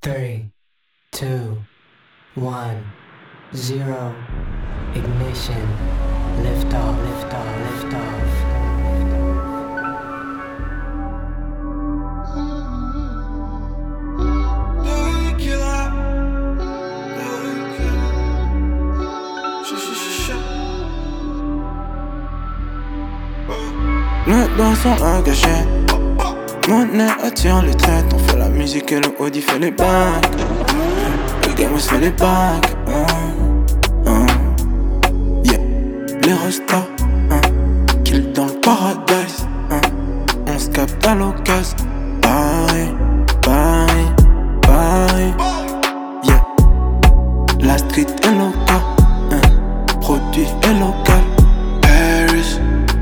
3, 2, 1, 0. Ignition. Lift off, lift off, lift off. Nos doigts sont engagés. Mon nez attire les têtes. On fait la musique et le Audi fait les bacs. Le game fait les bacs. Yeah. Les restas kill dans le paradise. On se capte à l'occasion. Bye, bye, bye. Yeah. La street est locale. Produit est local. Paris.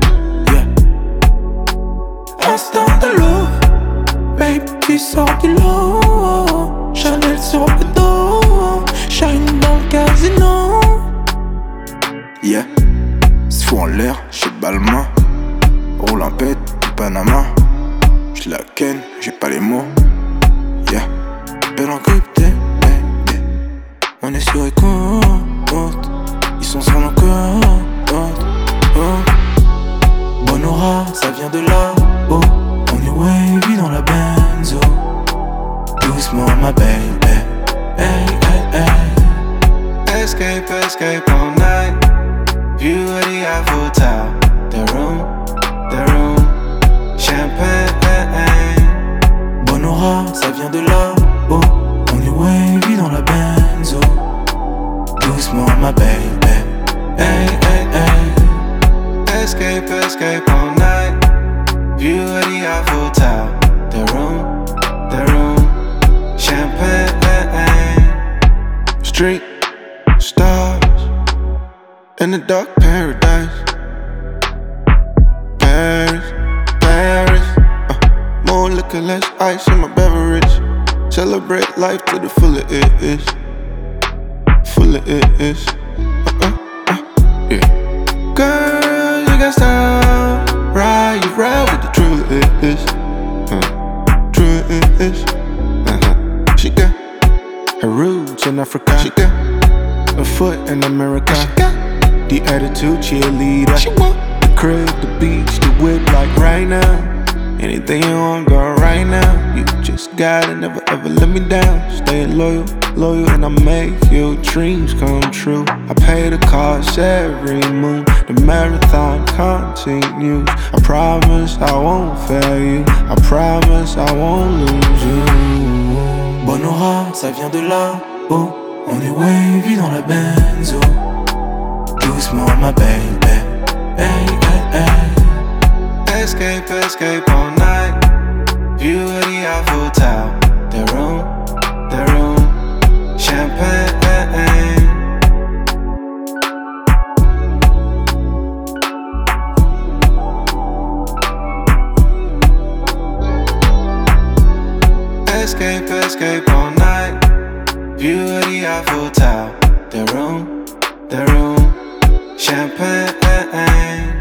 Instant de l'eau, baby sort du lot. Chanel sur le dos, shine dans le casino. Yeah, c'est fou en l'air, j'suis Balmain. Roule en pète, du Panama. J'suis la ken, j'ai pas les mots. Yeah, belle encrypté, baby. On est sur écoute, ils sont sur nos côtes. Bonne aura, ça vient de là. Oh, on est wavy dans la benzo. Doucement ma baby. Hey, hey, hey. Escape, escape all night. View of the Eiffel Tower. The room, champagne. Bonne aura, ça vient de là. Oh, on est wavy dans la benzo. Doucement ma baby. Hey, hey, hey. Escape, escape all night. View of the Eiffel Tower. The room, champagne. Street stars in the dark paradise. Paris. More liquor, less ice in my beverage. Celebrate life to the full it is. Yeah. Girl, you got style. Ride, you ride with the true it is. True it is. She got her roots in Africa. She got a foot in America. She got the attitude cheerleader. She want the crib, the beach, the whip like right now. Anything you want, girl, right now. You just gotta never ever let me down. Staying loyal, and I make your dreams come true. I pay the cost every moon. The marathon continues. I promise I won't fail you. I promise I won't lose you. Bonne aura, ça vient de là. Oh, on est wavy dans la benzo. Doucement ma baby. Hey, hey, hey. Escape, escape all night. View of the Eiffel Tower. The room, champagne. Escape, escape all night. View of the Eiffel Tower. The room, champagne.